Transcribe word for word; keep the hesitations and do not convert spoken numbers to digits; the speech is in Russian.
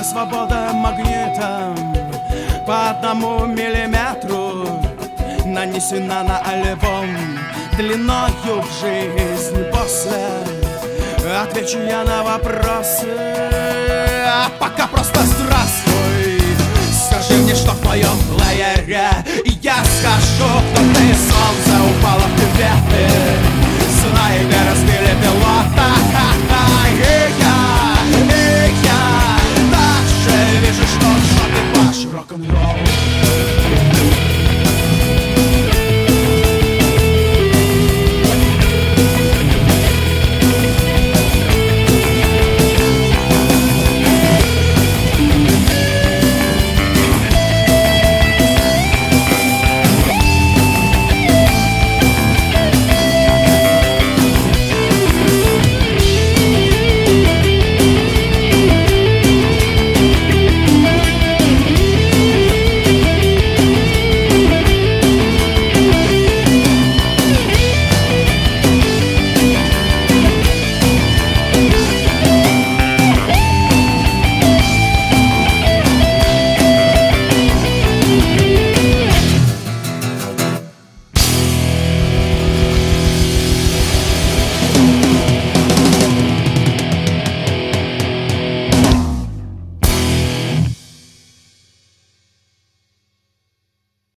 мне свобода магнитом по одному миллиметру нанесена на альбом длиною в жизнь. После отвечу я на вопросы, а пока просто здравствуй. Скажи мне, что в твоем плеере, и я скажу, кто ты. Солнце упало в кюветы, снайпер разбили пилота. И я, и я также вижу, что в шоке ваш рок-н-ролл.